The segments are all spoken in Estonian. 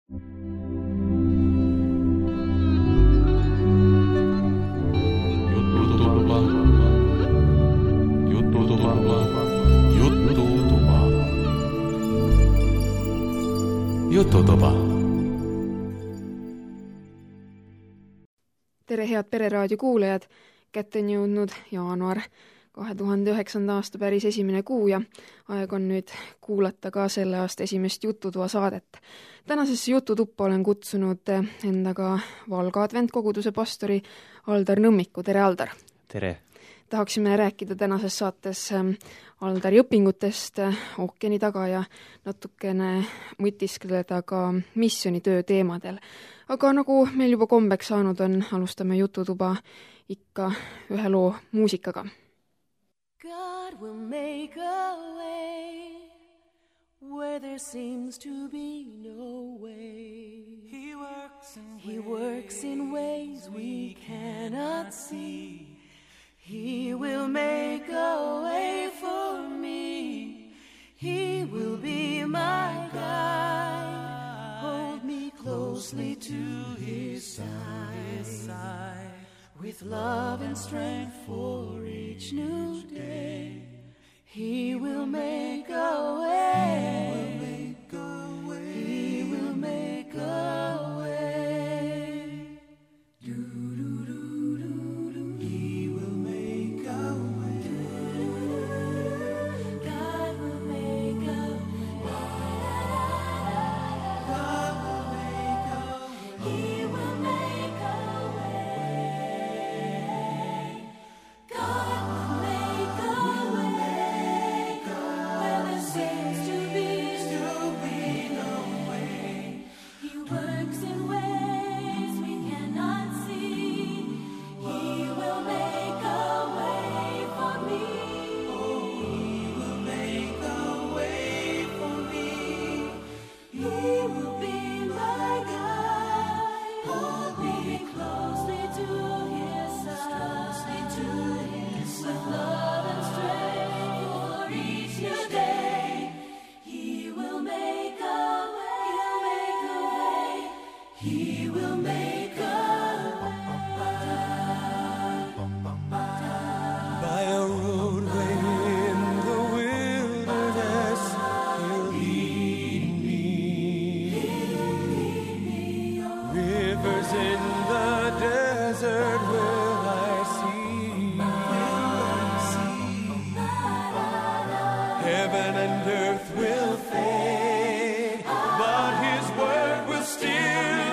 Jututuba. Tere head Pereraadio kuulajad, kätte on jõudnud jaanuar 2009. aasta päris esimene kuu ja aeg on nüüd kuulata ka selle aasta esimest Jututoa saadet. Tänasesse Jututuppa olen kutsunud endaga Valga adventkoguduse pastori Aldar Nõmmiku. Tere, Aldar! Tere! Tahaksime rääkida tänases saates Aldari õpingutest ookeani taga ja natukene mõtiskleda ka missioonitöö teemadel. Aga nagu meil juba kombeks saanud on, alustame Jututuba ikka ühe loo muusikaga. God will make a way where there seems to be no way. He works in ways we cannot see. He will make a way for me. He will be my guide. Hold me closely to his side. With love and strength for each new day. He will make a way. He will make a way. He will make a way. God will make a way. God will make a way. He will make a way. God will make a way. Where there seems to be no way. He works in ways we cannot see. He will make a way for me. He will make a way for me. He will be my guide. Hold me closely to his side. With love and strength for each new day. He will make a way. He will make a way. By a roadway in the wilderness, he'll lead me. Rivers in the desert will I see. Heaven and earth will fade, but his word will still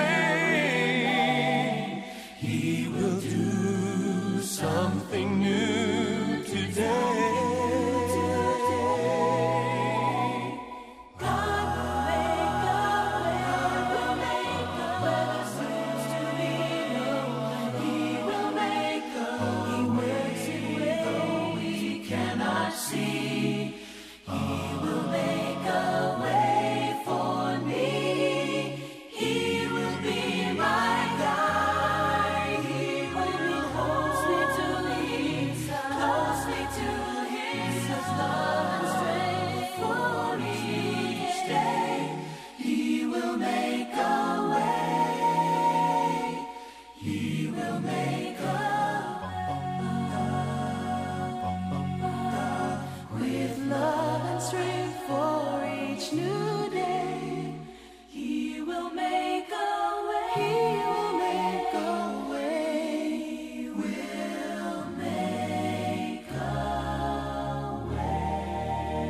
remain. He will do something new today. God will make a way. Where there seems to be no way. He will make a way. He works in ways we cannot see. He will make a way for me. He will be my guide. He will be closely to his love and strength for each day. He will make a way. He will make a way. With love and strength for each new day. He will make a way. He will make a way. He will make a way.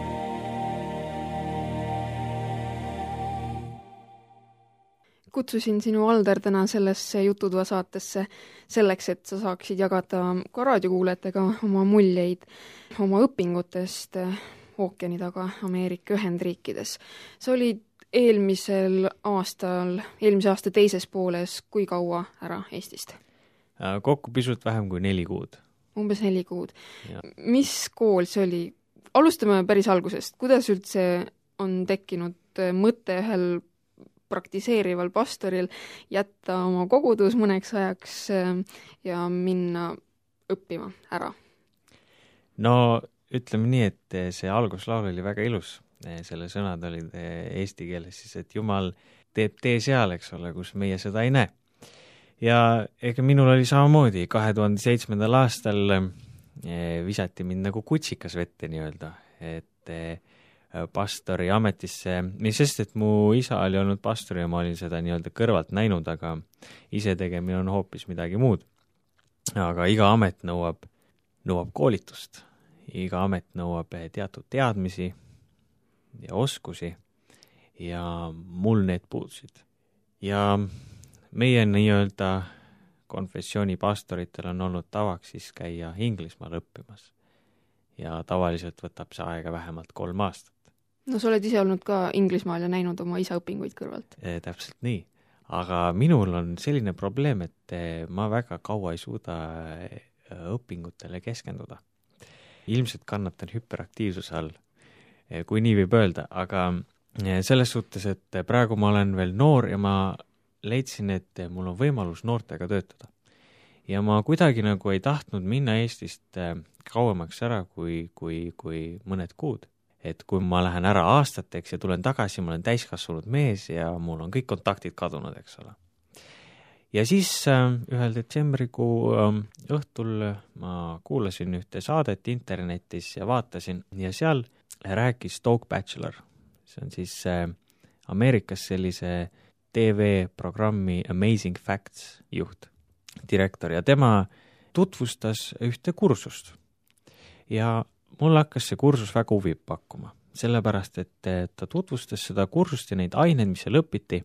Kutsusin sinu, Aldar, täna sellesse Jututoa saatesse selleks, et sa saaksid jagada ka raadiokuulajatega oma muljeid oma õpingutest ookeani taga Ameerika Ühendriikides. Sa olid eelmise aasta teises pooles kui kaua ära Eestist? Kokku pisut vähem kui 4 kuud. Umbes 4 kuud. Ja. Mis kool see oli? Alustame päris algusest. Kuidas üldse on tekkinud mõte ühel praktiseerival pastoril jätta oma kogudus mõneks ajaks ja minna õppima ära? No ütleme nii, et see alguslaul oli väga ilus. Selle sõnad olid eesti keeles siis, et Jumal teeb tee seal, eks ole, kus meie seda ei näe. Ja ega minul oli samamoodi 2007. aastal visati mind nagu kutsikas vette nii-öelda, et pastori ametisse, sest et mu isa oli olnud pastor ja ma olin seda nii-öelda kõrvalt näinud, aga ise tegemine on hoopis midagi muud. Aga iga amet nõuab koolitust, iga amet nõuab teatud teadmisi ja oskusi ja mul need puudusid. Ja meie nii-öelda konfessiooni pastoritel on olnud tavaks siis käia Inglismaal õppimas ja tavaliselt võtab see aega vähemalt 3 aastat. No sa oled ise olnud ka Inglismaal ja näinud oma isa õpinguid kõrvalt. Täpselt nii, aga minul on selline probleem, et ma väga kaua ei suuda õpingutele keskenduda. Ilmselt kannatan hüperaktiivsuse all, kui nii võib öelda, aga selles suhtes, et praegu ma olen veel noor ja ma leidsin, et mul on võimalus noortega töötada. Ja ma kuidagi nagu ei tahtnud minna Eestist kauemaks ära kui mõned kuud. Et kui ma lähen ära aastateks ja tulen tagasi, ma olen täiskasvanud mees ja mul on kõik kontaktid kadunud, eks ole. Ja siis ühel detsembrikuu õhtul ma kuulasin ühte saadet internetis ja vaatasin ja seal rääkis Doug Batchelor. See on siis Ameerikas sellise TV-programmi Amazing Facts juht, direktor ja tema tutvustas ühte kursust. Ja mul hakkas see kursus väga huvi pakkuma, sellepärast, et ta tutvustas seda kursust ja neid aineid, mis seal õpiti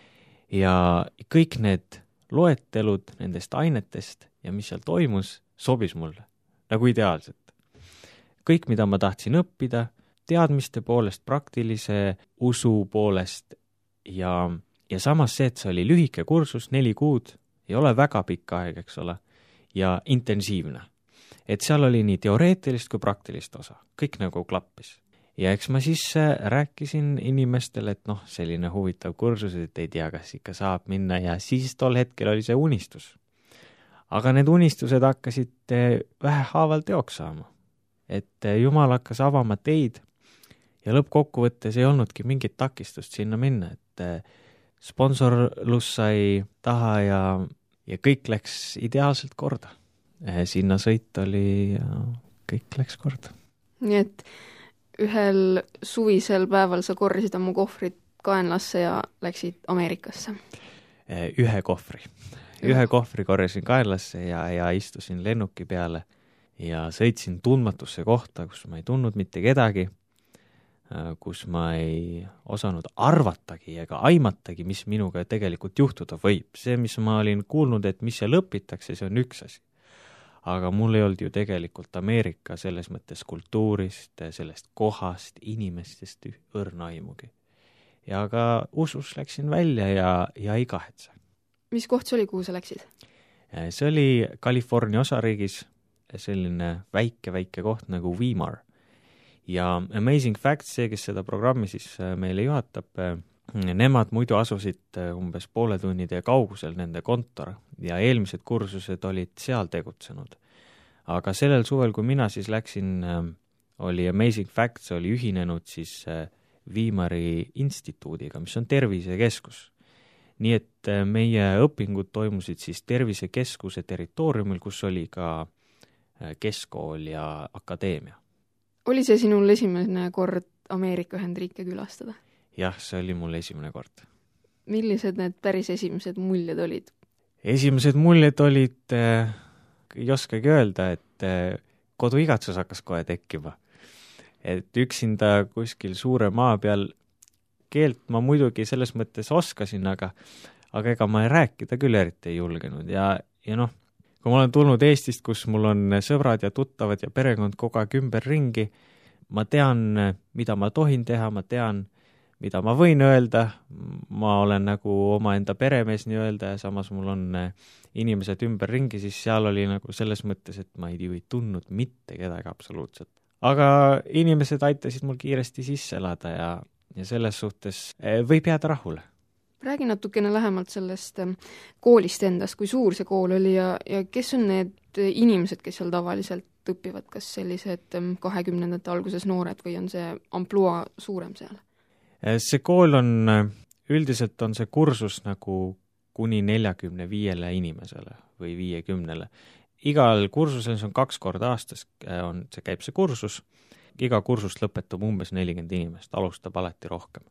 ja kõik need loetelud nendest ainetest ja mis seal toimus, sobis mulle nagu ideaalselt. Kõik, mida ma tahtsin õppida, teadmiste poolest, praktilise usu poolest ja samas see, et see oli lühike kursus, 4 kuud, ei ole väga pikk aeg, eks ole, ja intensiivne. Et seal oli nii teoreetilist kui praktilist osa, kõik nagu klappis. Ja eks ma siis rääkisin inimestele, et selline huvitav kursus, et ei tea, kas ikka saab minna ja siis tol hetkel oli see unistus. Aga need unistused hakkasid vähehaaval teoks saama. Et Jumal hakkas avama teid ja lõppkokkuvõttes ei olnudki mingit takistust sinna minna, et sponsorlus sai taha ja kõik läks ideaalselt korda. Sinna sõit oli ja kõik läks korda. Nii et ühel suvisel päeval sa korrisid oma kohvrit kaenlasse ja läksid Ameerikasse? Ühe kohvri korjasin kaenlasse ja istusin lennuki peale ja sõitsin tundmatusse kohta, kus ma ei tundnud mitte kedagi, kus ma ei osanud arvatagi ega aimatagi, mis minuga tegelikult juhtuda võib. See, mis ma olin kuulnud, et mis seal õpitakse, see on üks asi. Aga mul ei olnud ju tegelikult Ameerika selles mõttes kultuurist, sellest kohast, inimestest õrna aimugi. Ja ka usus läksin välja ja ei kahetse. Mis koht see oli, kuhu sa läksid? See oli California osariigis selline väike koht nagu Weimar. Ja Amazing Facts, see, kes seda programmi siis meile juhatab, nemad muidu asusid umbes poole tunnide kaugusel nende kontor ja eelmised kursused olid seal tegutsenud. Aga sellel suvel, kui mina siis läksin, oli Amazing Facts oli ühinenud siis Weimari instituudiga, mis on tervisekeskus. Nii et meie õpingud toimusid siis tervisekeskuse territooriumil, kus oli ka keskkool ja akadeemia. Oli see sinul esimene kord Ameerika Ühendriike külastada? Jah, see oli mul esimene kord. Millised need päris esimesed muljed olid? Esimesed muljed olid, ei oskagi öelda, et koduigatsus hakkas kohe tekkima. Et üksinda kuskil suure maa peal keelt ma muidugi selles mõttes oskasin, aga ega ma rääkida küll eriti ei julgenud. Ja kui ma olen tulnud Eestist, kus mul on sõbrad ja tuttavad ja perekond kogu aeg ümber ringi, ma tean, mida ma tohin teha, ma tean, mida ma võin öelda, ma olen nagu omaenda peremees nii-öelda ja samas mul on inimesed ümber ringi, siis seal oli nagu selles mõttes, et ma ei tundnud mitte kedagi absoluutselt. Aga inimesed aitasid mul kiiresti sisse elada ja selles suhtes võib jääda rahule. Räägi natukene lähemalt sellest koolist endast, kui suur see kool oli ja kes on need inimesed, kes seal tavaliselt õpivad, kas sellised 20. alguses noored või on see ampluaa suurem seal? See kool on üldiselt on see kursus nagu kuni 45 inimesele või 50. Igal kursusel, see on 2 korda aastas, käib see kursus, iga kursust lõpetab umbes 40 inimest, alustab alati rohkem.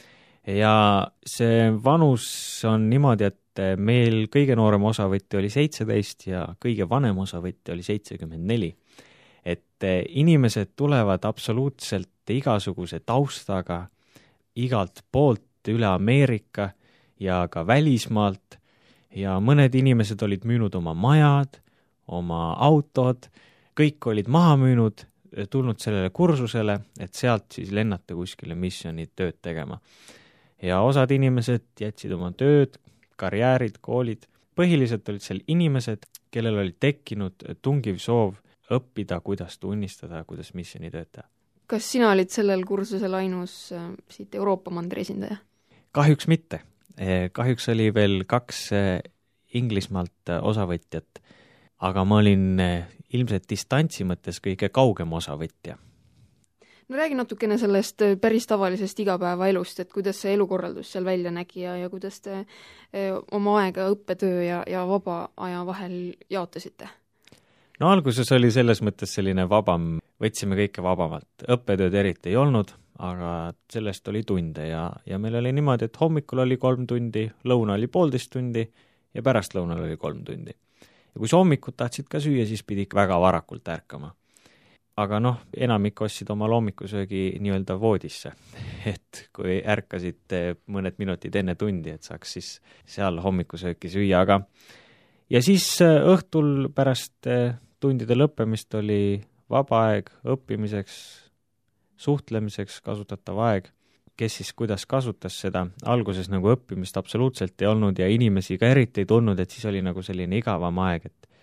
Ja see vanus on niimoodi, et meil kõige noorem osavõtja oli 17 ja kõige vanem osavõtja oli 74. Et inimesed tulevad absoluutselt igasuguse taustaga igalt poolt üle Ameerika ja ka välismaalt ja mõned inimesed olid müünud oma majad, oma autod, kõik olid maha müünud, tulnud sellele kursusele, et sealt siis lennata kuskile missionit tööd tegema. Ja osad inimesed jätsid oma tööd, karjäärid, koolid. Põhiliselt olid seal inimesed, kellel oli tekkinud tungiv soov õppida, kuidas tunnistada, kuidas missioni tööd teha. Kas sina olid sellel kursusel ainus siit Euroopa mandri esindaja? Kahjuks mitte. Kahjuks oli veel 2 Inglismaalt osavõtjat, aga ma olin ilmselt distantsi mõttes kõige kaugem osavõtja. No räägi natukene sellest päris tavalisest igapäevaelust, et kuidas see elukorraldus seal välja nägi ja kuidas te oma aega õppetöö ja vaba aja vahel jaotasite? No alguses oli selles mõttes selline vabam, võtsime kõike vabamalt. Õppetööd eriti ei olnud, aga sellest oli tunde ja meil oli niimoodi, et hommikul oli 3 tundi, lõuna oli 1,5 tundi ja pärastlõunal oli 3 tundi. Ja kui sa hommikut tahtsid ka süüa, siis pidi väga varakult ärkama. Aga enamik ostsid oma hommikusöögi nii-öelda voodisse, et kui ärkasid mõned minutid enne tundi, et saaks siis seal hommikusööki süüa, aga ja siis õhtul pärast tundide lõppemist oli vaba aeg õppimiseks, suhtlemiseks kasutatav aeg, kes siis kuidas kasutas seda. Alguses nagu õppimist absoluutselt ei olnud ja inimesi ka eriti ei tulnud, et siis oli nagu selline igavam aeg,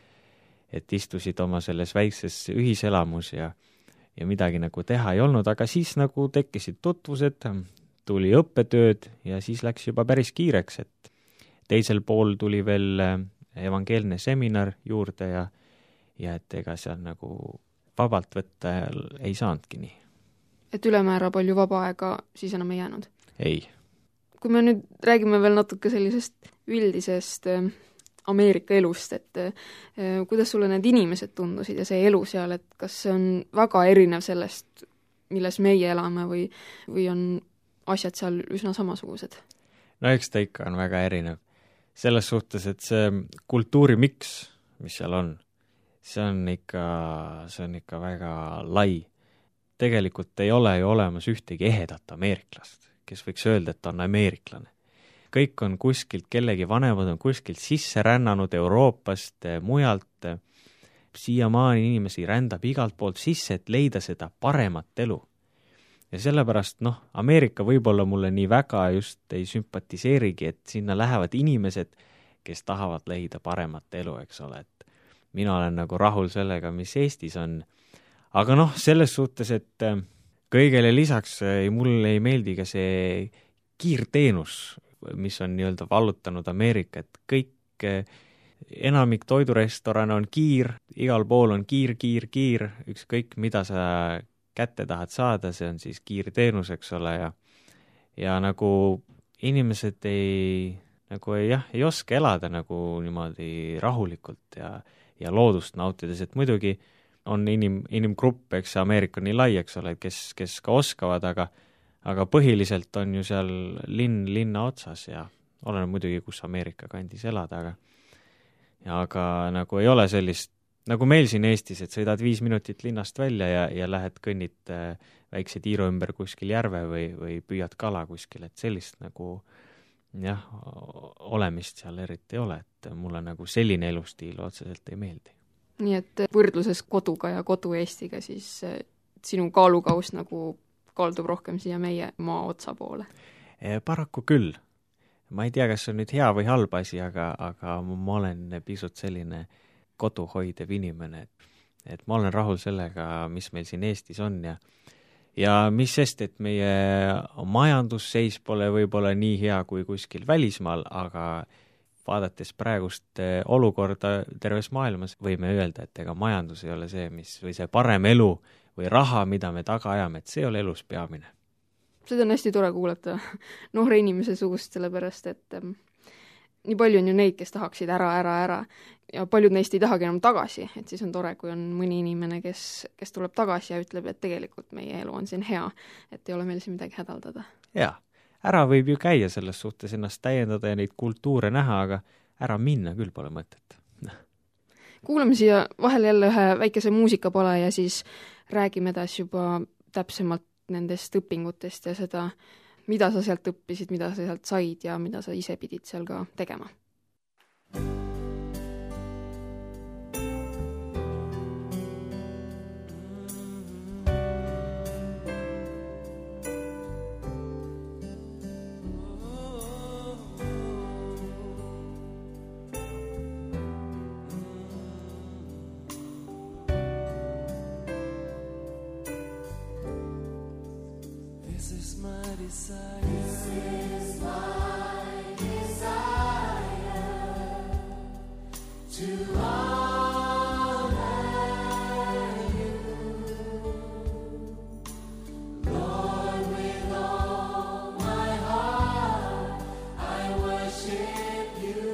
et istusid oma selles väikses ühiselamus ja midagi nagu teha ei olnud, aga siis nagu tekkisid tutvused, tuli õppetööd ja siis läks juba päris kiireks, et teisel pool tuli veel evangeelne seminar juurde ja et ega seal nagu vabalt võtta ei saanudki nii. Et ülemäära palju vaba aega siis enam ei jäänud? Ei. Kui me nüüd räägime veel natuke sellisest üldisest Ameerika elust, et kuidas sulle need inimesed tundusid ja see elu seal, et kas see on väga erinev sellest, milles meie elame või on asjad seal üsna samasugused? No eks ta ikka on väga erinev. Selles suhtes, et see kultuurimiks, mis seal on, see on ikka väga lai. Tegelikult ei ole ju olemas ühtegi ehedat ameeriklast, kes võiks öelda, et on ameeriklane. Kõik on kuskilt, kellegi vanemad on kuskilt sisse rännanud Euroopast, mujalt. Siiamaani inimesi rändab igalt poolt sisse, et leida seda paremat elu. Ja sellepärast, Ameerika võib-olla mulle nii väga just ei sümpatiseerigi, et sinna lähevad inimesed, kes tahavad leida paremat elu, eks ole. Et mina olen nagu rahul sellega, mis Eestis on. Aga selles suhtes, et kõigele lisaks mulle ei meeldi ka see kiirteenus, mis on nii-öelda vallutanud Ameerika, et kõik, enamik toidurestorane on kiir, igal pool on kiir, ükskõik mida sa kätte tahad saada, see on siis kiirteenus, eks ole, ja nagu inimesed ei oska elada nagu niimoodi rahulikult ja loodust nautides, et muidugi on inimgrupp, eks Ameerika on nii lai, eks ole, kes ka oskavad, aga põhiliselt on ju seal linna otsas ja olen muidugi, kus Ameerika kandis elada, aga nagu ei ole sellist, nagu meil siin Eestis, et sõidad 5 minutit linnast välja ja lähed kõnnid väikse tiiru ümber kuskil järve või püüad kala kuskil, et sellist nagu olemist seal eriti ei ole, et mulle nagu selline elustiil otseselt ei meeldi. Nii et võrdluses koduga ja kodu Eestiga siis sinu kaalukaus nagu kaldub rohkem siia meie maa otsa poole? Paraku küll. Ma ei tea, kas see on nüüd hea või halb asi, aga ma olen pisut selline koduhoidev inimene, et ma olen rahul sellega, mis meil siin Eestis on ja mis sest, et meie majandusseis pole võib-olla nii hea kui kuskil välismaal, aga vaadates praegust olukorda terves maailmas, võime öelda, et ega majandus ei ole see, või see parem elu või raha, mida me taga ajame, et see ei ole elus peamine. seda on hästi tore kuulata noore inimese suust, sellepärast et nii palju on ju neid, kes tahaksid ära ja paljud neist ei tahagi enam tagasi, et siis on tore, kui on mõni inimene, kes tuleb tagasi ja ütleb, et tegelikult meie elu on siin hea, et ei ole meil siin midagi hädaldada. jaa, ära võib ju käia selles suhtes, ennast täiendada ja neid kultuure näha, aga ära minna küll pole mõtet. Kuulame siia vahel jälle ühe väikese muusikapala ja siis räägime edasi juba täpsemalt nendest õpingutest ja seda, mida sa sealt õppisid, mida sa sealt said ja mida sa ise pidid seal ka tegema. This is my desire to honor you, Lord, with all my heart I worship you.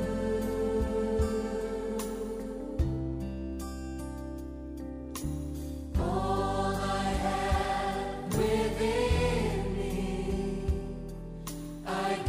All I have within me I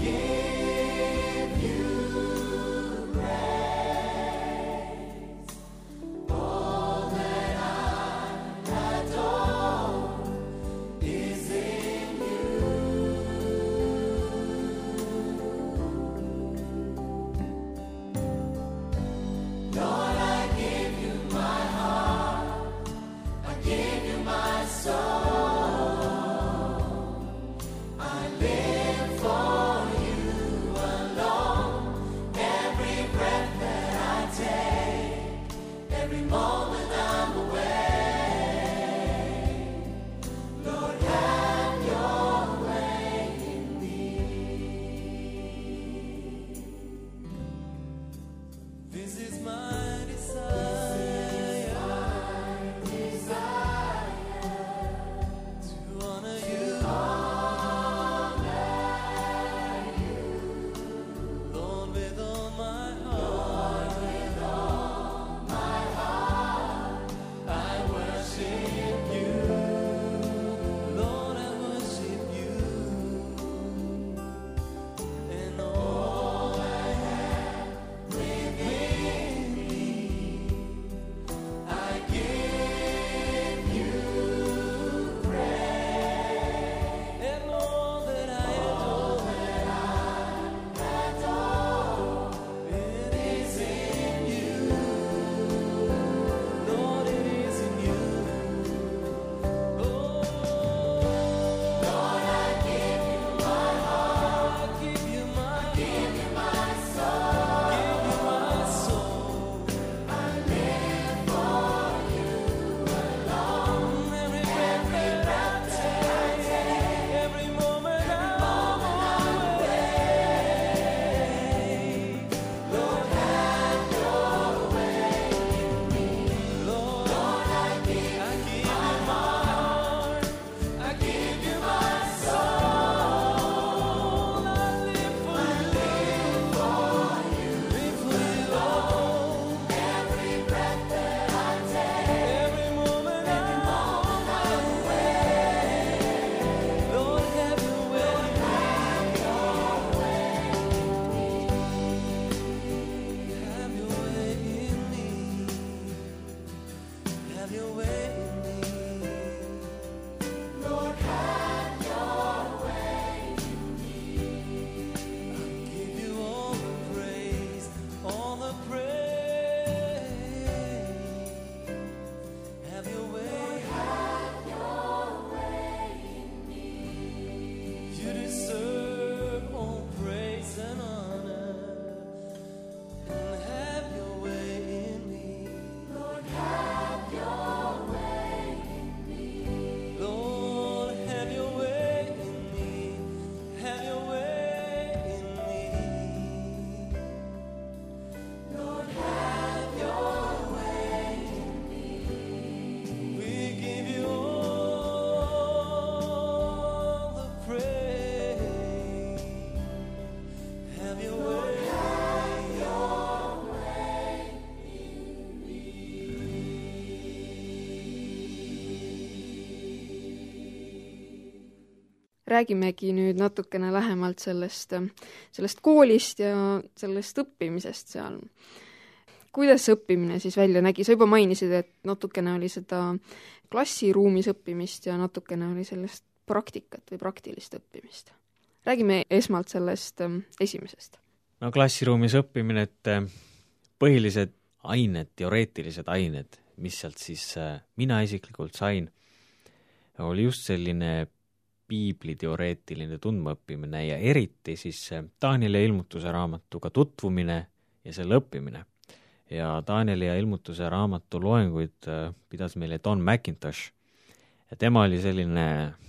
Räägimegi nüüd natukene lähemalt sellest koolist ja sellest õppimisest seal. Kuidas see õppimine siis välja nägi? Sa juba mainisid, et natukene oli seda klassiruumis õppimist ja natukene oli sellest praktikat või praktilist õppimist. Räägime esmalt sellest esimesest. No klassiruumis õppimine, et põhilised ained, teoreetilised ained, mis sealt siis mina isiklikult sain, oli just selline piibliteoreetiline tundmaõppimine ja eriti siis Danieli ja ilmutuse raamatuga tutvumine ja selle õppimine. Ja Danieli ja ilmutuse raamatu loenguid pidas meile Don McIntosh. Ja tema oli selline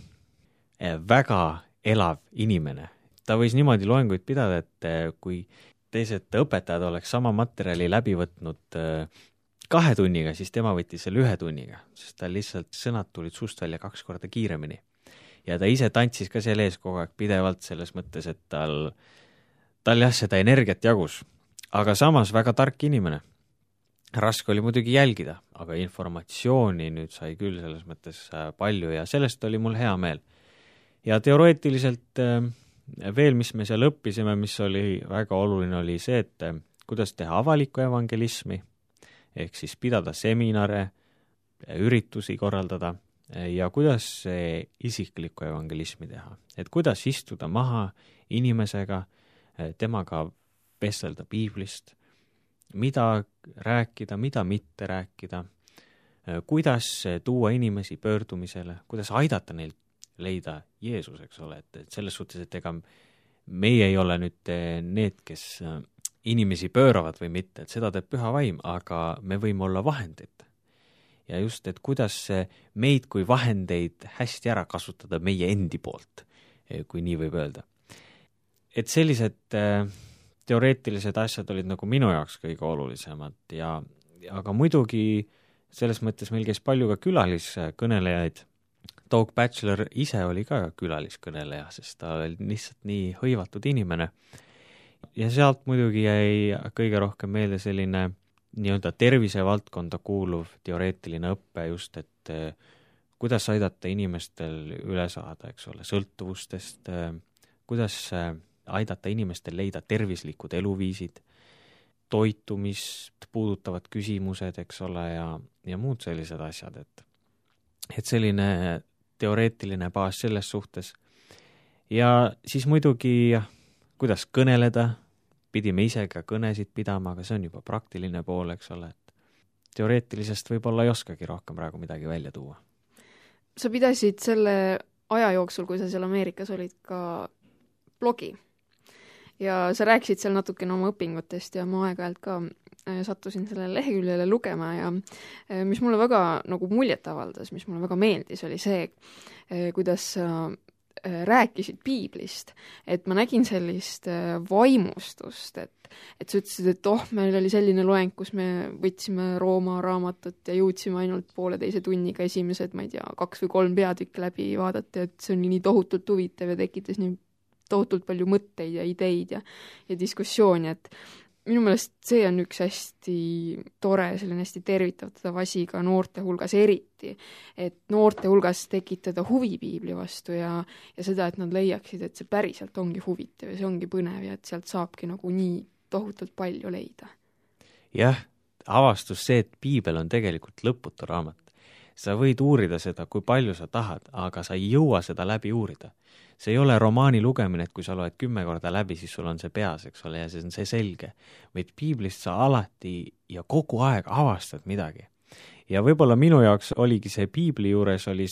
väga elav inimene. Ta võis niimoodi loenguid pidada, et kui teised õpetajad oleks sama materjali läbi võtnud 2 tunniga, siis tema võttis selle 1 tunniga, sest tal lihtsalt sõnad tulid suust välja 2 korda kiiremini. Ja ta ise tantsis ka selle ees kogu aeg pidevalt selles mõttes, et tal jah, seda energiat jagus. Aga samas väga tark inimene. Raske oli muidugi jälgida, aga informatsiooni nüüd sai küll selles mõttes palju ja sellest oli mul hea meel. Ja teoreetiliselt veel, mis me seal õppisime, mis oli väga oluline, oli see, et kuidas teha avalikku evangelismi, ehk siis pidada seminare, üritusi korraldada, ja kuidas isiklikku evangelismi teha. Et kuidas istuda maha inimesega, temaga vestelda piiblist, mida rääkida, mida mitte rääkida, kuidas tuua inimesi pöördumisele, kuidas aidata neil leida Jeesus, eks ole, et selles suhtes, et ega meie ei ole nüüd need, kes inimesi pööravad või mitte, et seda teeb Püha Vaim, aga me võime olla vahendid. Ja just, et kuidas meid kui vahendeid hästi ära kasutada meie endi poolt, kui nii võib öelda. Et sellised teoreetilised asjad olid nagu minu jaoks kõige olulisemad aga muidugi selles mõttes meil käis palju ka külaliskõnelejaid. Doug Batchelor ise oli ka külaliskõneleja, sest ta oli lihtsalt nii hõivatud inimene. Ja sealt muidugi jäi kõige rohkem meelde selline nii-öelda tervisevaldkonda kuuluv teoreetiline õppe just, et kuidas aidata inimestel üle saada, eks ole, sõltuvustest, kuidas aidata inimestel leida tervislikud eluviisid, toitumist puudutavad küsimused, eks ole, ja muud sellised asjad, et selline teoreetiline baas selles suhtes. Ja siis muidugi, kuidas kõneleda, pidime ise ka kõnesid pidama, aga see on juba praktiline pool, eks ole, et teoreetilisest võib-olla ei oskagi rohkem praegu midagi välja tuua. Sa pidasid selle aja jooksul, kui sa seal Ameerikas olid, ka blogi ja sa rääkisid seal natukene oma õpingutest ja ma aeg-ajalt ka sattusin sellele leheküljele lugema ja mis mulle väga nagu muljet avaldas, mis mulle väga meeldis, oli see, kuidas rääkisid piiblist, et ma nägin sellist vaimustust, et sa ütlesid, et meil oli selline loeng, kus me võtsime Rooma raamatut ja jõudsime ainult 1,5 tunniga esimesed, ma ei tea, 2 või 3 peatükke läbi vaadata, et see on nii tohutult huvitav ja tekitas nii tohutult palju mõtteid ja ideid ja diskussiooni, et minu meelest see on üks hästi tore, selline hästi tervitatav asi ka noorte hulgas eriti, et noorte hulgas tekitada huvi piibli vastu ja seda, et nad leiaksid, et see päriselt ongi huvitav ja see ongi põnev ja et sealt saabki nagu nii tohutult palju leida. Jah, avastus see, et piibel on tegelikult lõputu raamat. Sa võid uurida seda, kui palju sa tahad, aga sa ei jõua seda läbi uurida. See ei ole romaani lugemine, et kui sa loed 10 korda läbi, siis sul on see peas, eks ole, ja see on see selge. Vaid piiblist sa alati ja kogu aeg avastad midagi. Ja võib-olla minu jaoks oligi see piibli juures oli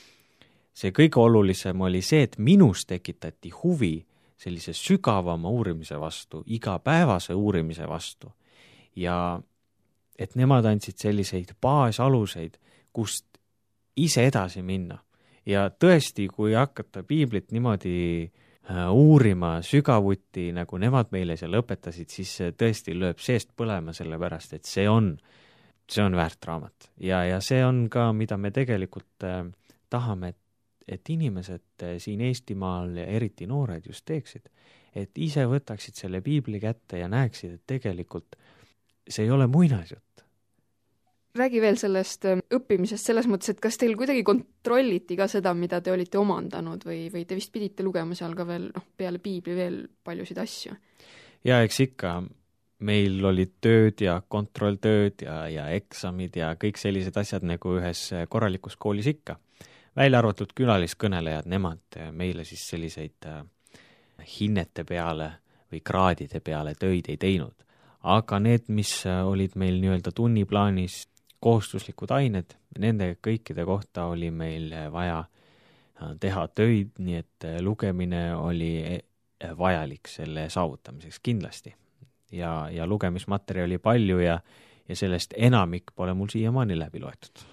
see kõige olulisem oli see, et minus tekitati huvi sellise sügavama uurimise vastu, igapäevase uurimise vastu. Ja et nemad andsid selliseid baasaluseid, kust ise edasi minna. Ja tõesti, kui hakata piiblit niimoodi uurima sügavuti, nagu nemad meile seal õpetasid, siis tõesti lööb seest põlema selle pärast, et see on väärt raamat. Ja see on ka, mida me tegelikult tahame, et inimesed siin Eestimaal ja eriti noored just teeksid, et ise võtaksid selle piibli kätte ja näeksid, et tegelikult see ei ole muinasjutt. Räägi veel sellest õppimisest selles mõttes, et kas teil kuidagi kontrolliti ka seda, mida te olite omandanud või te vist pidite lugema seal ka veel, peale piibli veel paljusid asju? Ja eks ikka, meil olid tööd ja kontrolltööd ja eksamid ja kõik sellised asjad nagu ühes korralikus koolis ikka. Välja arvatud külaliskõnelejad, nemad meile siis selliseid hinnete peale või kraadide peale töid ei teinud. Aga need, mis olid meil nii-öelda tunniplaanis kohustuslikud ained, nende kõikide kohta oli meil vaja teha töid, nii et lugemine oli vajalik selle saavutamiseks kindlasti. Ja lugemismaterjali palju ja sellest enamik pole mul siiamaani läbi loetud.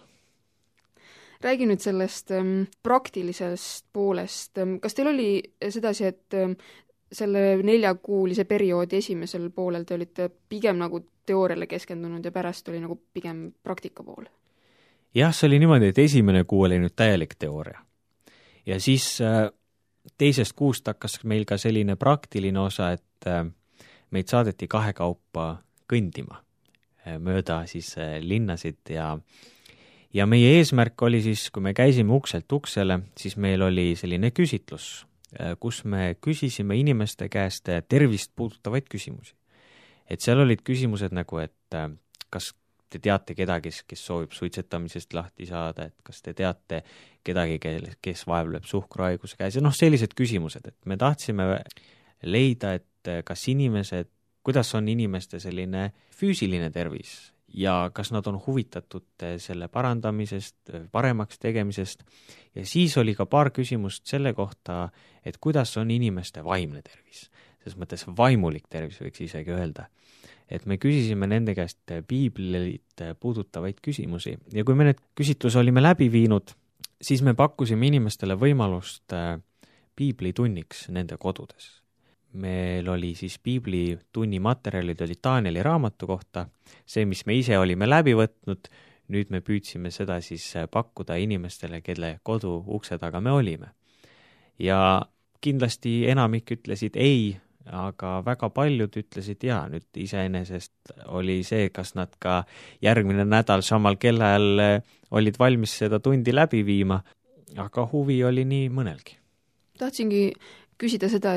Räägi nüüd sellest praktilisest poolest. Kas teil oli sedasi, et selle 4-kuulise perioodi esimesel poolel te olite pigem nagu teooriale keskendunud ja pärast oli nagu pigem praktika pool? Jah, see oli niimoodi, et esimene kuu oli nüüd täielik teooria. Ja siis teisest kuust hakkas meil ka selline praktiline osa, et meid saadeti 2 kaupa kõndima mööda siis linnasid ja meie eesmärk oli siis, kui me käisime ukselt uksele, siis meil oli selline küsitlus, kus me küsisime inimeste käest tervist puudutavaid küsimusi. Et seal olid küsimused nagu, et kas te teate kedagi, kes soovib suitsetamisest lahti saada, et kas te teate kedagi, kes vaevleb suhkruhaiguse käes, ja sellised küsimused, et me tahtsime leida, et kas inimesed, kuidas on inimeste selline füüsiline tervis ja kas nad on huvitatud selle parandamisest, paremaks tegemisest, ja siis oli ka paar küsimust selle kohta, et kuidas on inimeste vaimne tervis, selles mõttes vaimulik tervis võiks isegi öelda. Et me küsisime nende käest piiblit puudutavaid küsimusi ja kui me need küsitluse olime läbi viinud, siis me pakkusime inimestele võimalust piiblitunniks nende kodudes. Meil oli siis piiblitunni materjalid oli Danieli raamatu kohta, see, mis me ise olime läbi võtnud, nüüd me püüdsime seda siis pakkuda inimestele, kelle kodu ukse taga me olime. Ja kindlasti enamik ütlesid ei, aga väga paljud ütlesid jaa, nüüd iseenesest oli see, kas nad ka järgmine nädal samal kellaajal olid valmis seda tundi läbi viima, aga huvi oli nii mõnelgi. Tahtsingi küsida seda,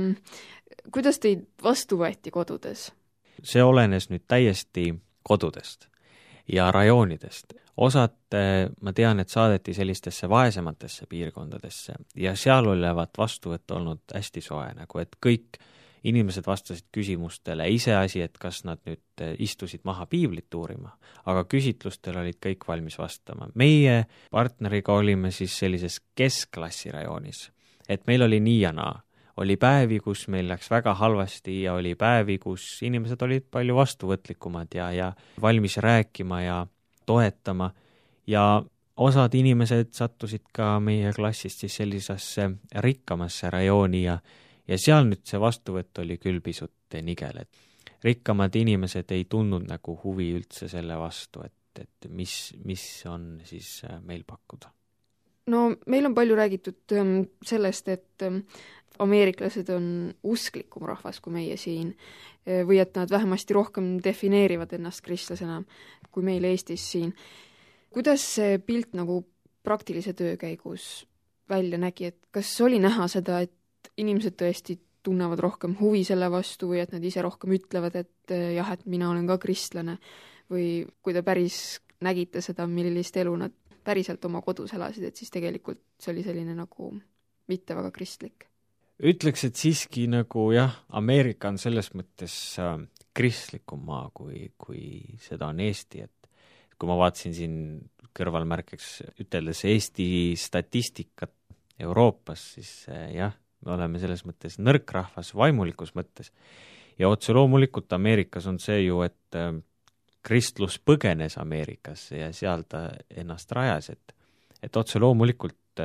et kuidas teid vastu võeti kodudes? See olenes nüüd täiesti kodudest ja rajoonidest. Osad, ma tean, et saadeti sellistesse vaesematesse piirkondadesse ja seal olevat vastuvõtt olnud hästi soe, nagu et kõik inimesed vastasid küsimustele, iseasi, et kas nad nüüd istusid maha piiblit uurima, aga küsitlustel olid kõik valmis vastama. Meie partneriga olime siis sellises keskklassi rajoonis, et meil oli nii ja naa. Oli päevi, kus meil läks väga halvasti ja oli päevi, kus inimesed olid palju vastuvõtlikumad ja valmis rääkima ja toetama ja osad inimesed sattusid ka meie klassist siis sellisesse rikkamasse rajooni ja seal nüüd see vastuvõtt oli küll pisut nigel, et rikkamad inimesed ei tundnud nagu huvi üldse selle vastu, et mis on siis meil pakkuda. No meil on palju räägitud sellest, et ameeriklased on usklikum rahvas kui meie siin või et nad vähemasti rohkem defineerivad ennast kristlasena kui meil Eestis siin. Kuidas see pilt nagu praktilise töö käigus välja nägi, et kas oli näha seda, et inimesed tõesti tunnevad rohkem huvi selle vastu või et nad ise rohkem ütlevad, et jah, et mina olen ka kristlane või kui te päris nägite seda, millist elu nad päriselt oma kodus elasid, et siis tegelikult see oli selline nagu mitte väga kristlik? Ütleks, et siiski nagu jah, Ameerika on selles mõttes kristlikum maa, kui seda on Eesti, et kui ma vaatasin siin kõrvalmärkeks üteldes Eesti statistikat Euroopas, siis jah, me oleme selles mõttes nõrk rahvas vaimulikus mõttes ja otse loomulikult Ameerikas on see ju, et kristlus põgenes Ameerikasse ja seal ta ennast rajas, et otse loomulikult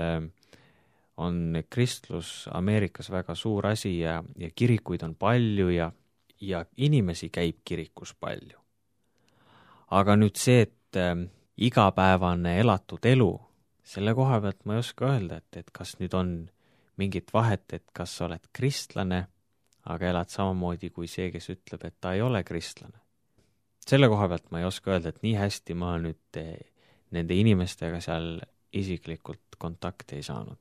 on kristlus Ameerikas väga suur asi ja kirikuid on palju ja inimesi käib kirikus palju. Aga nüüd see, et igapäevane elatud elu, selle koha pealt ma ei oska öelda, et kas nüüd on mingit vahet, et kas sa oled kristlane aga elad samamoodi kui see, kes ütleb, et ta ei ole kristlane. Selle koha pealt ma ei oska öelda, et nii hästi ma nüüd nende inimestega seal isiklikult kontakti ei saanud.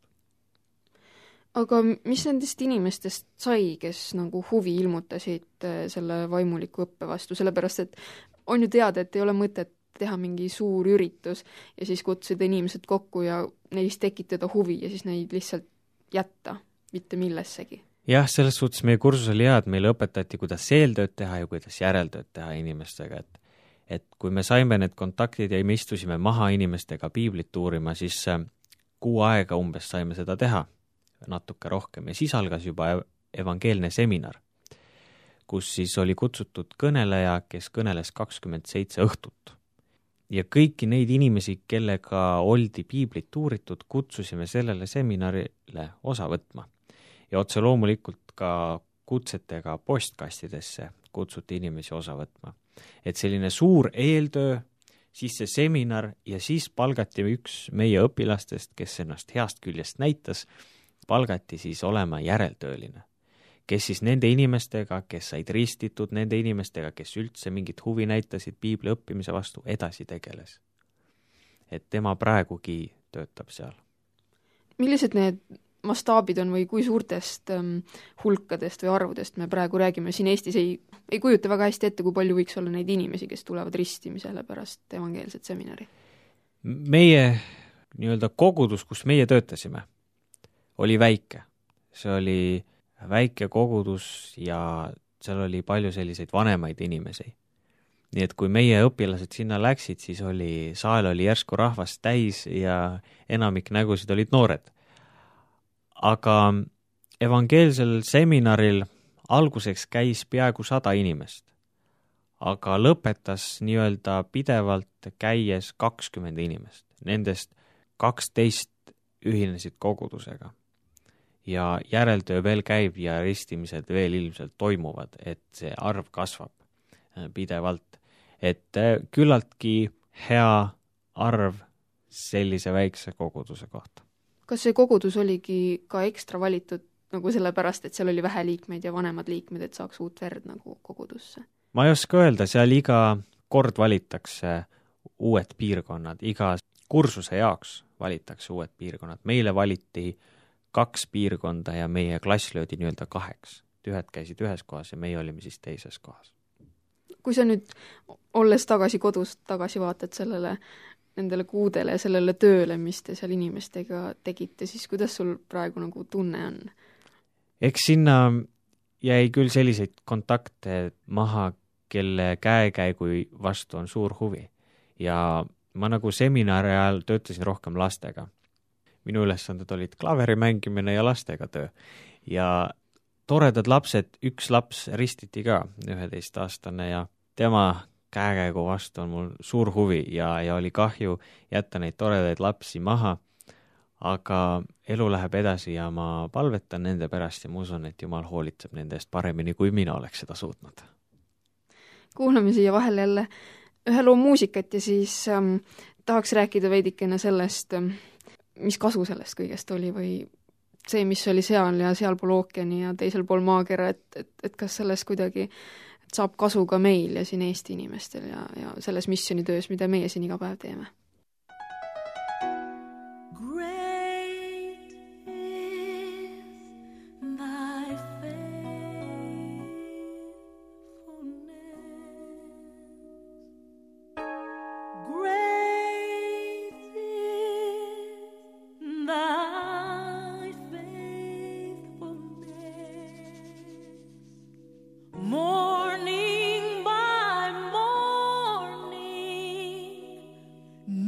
aga mis nendest inimestest sai, kes nagu huvi ilmutasid selle vaimuliku õppe vastu, sellepärast et on ju teada, et ei ole mõtet teha mingi suur üritus ja siis kutsuda inimesed kokku ja neist tekitada huvi ja siis neid lihtsalt jätta, mitte millessegi. Jah, selles suhtes meie kursus oli hea, et meile õpetati, kuidas eeltööd teha ja kuidas järeltööd teha inimestega, et kui me saime need kontaktid ja me istusime maha inimestega piiblit uurima, siis 6 aega umbes saime seda teha, natuke rohkem, ja siis algas juba evangeelne seminar, kus siis oli kutsutud kõneleja, kes kõneles 27 õhtut. Ja kõiki neid inimesi, kellega oldi piiblit uuritud, kutsusime sellele seminarile osa võtma. Ja otse loomulikult ka kutsetega postkastidesse kutsuti inimesi osa võtma. Et selline suur eeltöö, siis see seminar ja siis palgati üks meie õpilastest, kes ennast heast küljest näitas, palgati siis olema järeltööline, kes siis nende inimestega, kes said ristitud, nende inimestega, kes üldse mingit huvi näitasid piibli õppimise vastu, edasi tegeles. Et tema praegugi töötab seal. Millised need mastaabid on või kui suurtest hulkadest või arvudest me praegu räägime? Siin Eestis ei kujuta väga hästi ette, kui palju võiks olla neid inimesi, kes tulevad ristimisele pärast evangeelset seminari. Meie nii-öelda kogudus, kus meie töötasime, oli väike. See oli väike kogudus ja seal oli palju selliseid vanemaid inimesi. Nii et kui meie õpilased sinna läksid, siis saal oli järsku rahvast täis ja enamik nägusid olid noored. Aga evangeelsel seminaril alguseks käis peaaegu 100 inimest, aga lõpetas nii-öelda pidevalt käies 20 inimest. Nendest 12 ühinesid kogudusega. Ja järeltöö veel käib ja ristimised veel ilmselt toimuvad, et see arv kasvab pidevalt. Et küllaltki hea arv sellise väikse koguduse kohta. Kas see kogudus oligi ka ekstra valitud nagu sellepärast, et seal oli vähe liikmeid ja vanemad liikmed, et saaks uut verd nagu kogudusse? Ma ei oska öelda, seal iga kord valitakse uued piirkonnad, iga kursuse jaoks valitakse uued piirkonnad. Meile valiti 2 piirkonda ja meie klass löödi nii-öelda 2. Ühed käisid ühes kohas ja meie olime siis teises kohas. Kui sa nüüd, olles tagasi kodust, tagasi vaatad nendele kuudele ja sellele tööle, mis te seal inimestega tegite, siis kuidas sul praegu nagu tunne on? Eks sinna jäi küll selliseid kontakte maha, kelle käekäigu vastu on suur huvi. Ja ma nagu seminari ajal töötasin rohkem lastega. Minu ülesanded olid klaveri mängimine ja lastega töö. Ja toredad lapsed, üks laps ristiti ka, 11-aastane, ja tema käekäigu vastu on mul suur huvi ja oli kahju jätta neid toredaid lapsi maha, aga elu läheb edasi ja ma palvetan nende pärast ja ma usun, et Jumal hoolitseb nende eest paremini, kui mina oleks seda suutnud. Kuulame siia vahel jälle ühe loo muusikat ja siis tahaks rääkida veidikene sellest, mis kasu sellest kõigest oli või see, mis oli seal ja sealpool ookeani ja teisel pool maakera, et kas sellest kuidagi saab kasu ka meil ja siin Eesti inimestel ja selles missionitöös, mida meie siin iga päev teeme. Great is thy faithfulness. Great is thy faithfulness. Morning by morning,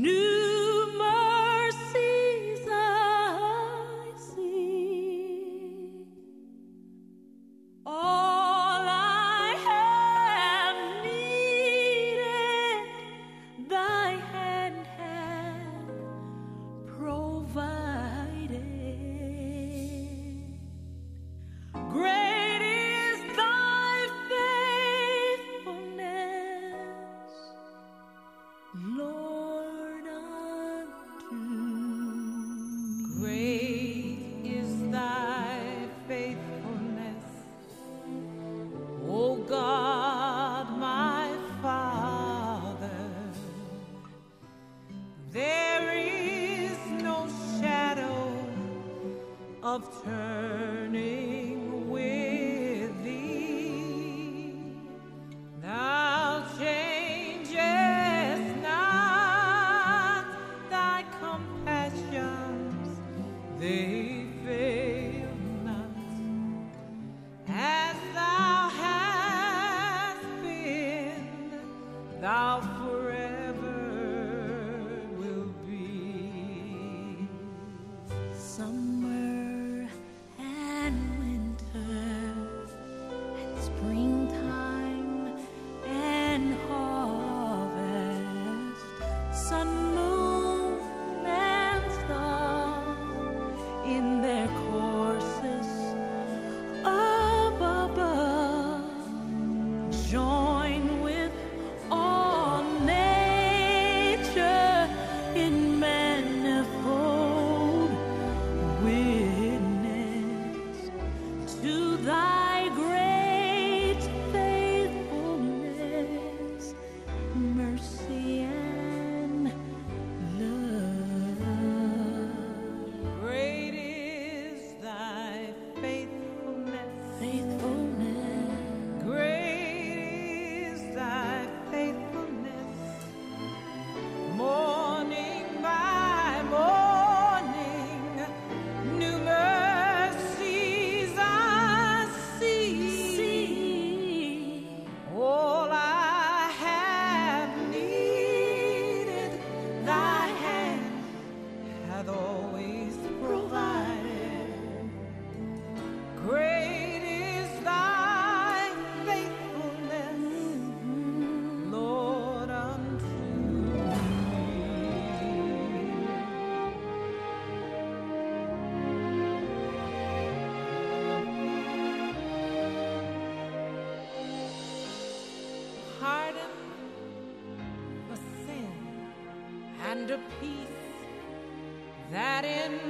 and a peace that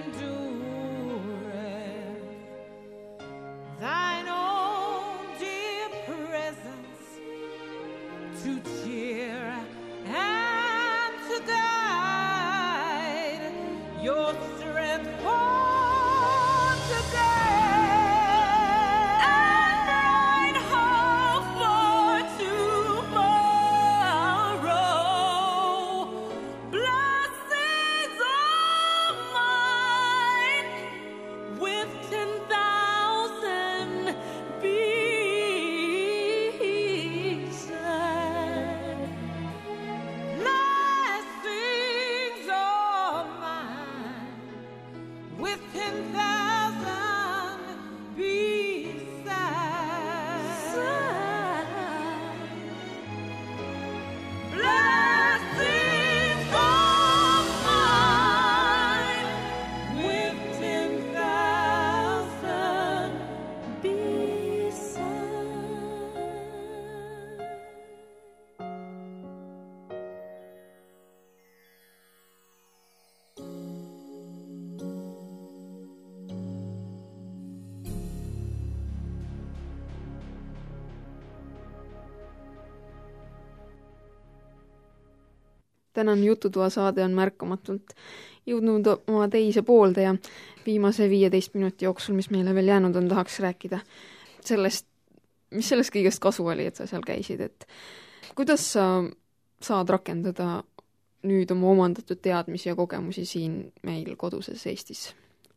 endureth. Thine own dear presence to cheer and to guide, your strength for today, and bright hope for tomorrow. Blessings of mine with 10,000 beside. Blessings of mine with 10,000 beside. Blessings of mine with 10,000 beside. Tänane Jututoa saade on märkamatult jõudnud oma teise poolde ja viimase 15 minuti jooksul, mis meile veel jäänud on, tahaks rääkida sellest, mis sellest kõigest kasu oli, et sa seal käisid, et kuidas sa saad rakendada nüüd oma omandatud teadmisi ja kogemusi siin meil koduses Eestis?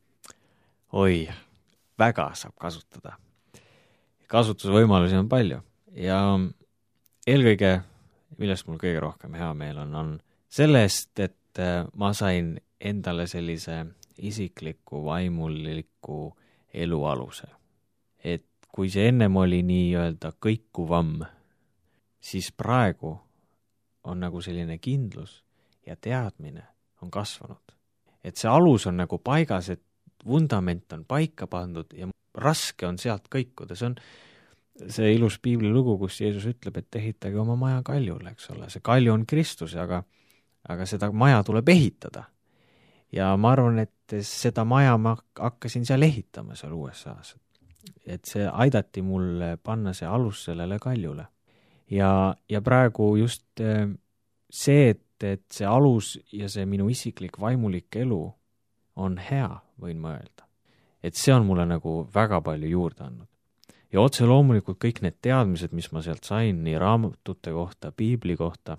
Oi, väga saab kasutada. Kasutusvõimalusi on palju ja eelkõige, millest mul kõige rohkem hea meel on sellest, et ma sain endale sellise isikliku vaimuliku elu aluse. Et kui see ennem oli nii-öelda kõikuvam, siis praegu on nagu selline kindlus ja teadmine on kasvanud. Et see alus on nagu paigas, et vundament on paika pandud ja raske on sealt kõikuda. See on see ilus piiblilugu, kus Jeesus ütleb, et ehitage oma maja kaljule, eks ole. See kalju on Kristus, aga seda maja tuleb ehitada. Ja ma arvan, et seda maja ma hakkasin seal ehitama seal USA-s. Et see aidati mul panna see alus sellele kaljule. Ja praegu just see, et see alus ja see minu isiklik vaimulik elu on hea, võin ma öelda. Et see on mulle nagu väga palju juurde andnud. Ja otse loomulikult kõik need teadmised, mis ma sealt sain, nii raamatute kohta, piibli kohta,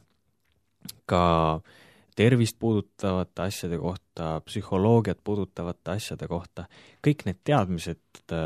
ka tervist puudutavate asjade kohta, psühholoogiat puudutavate asjade kohta, kõik need teadmised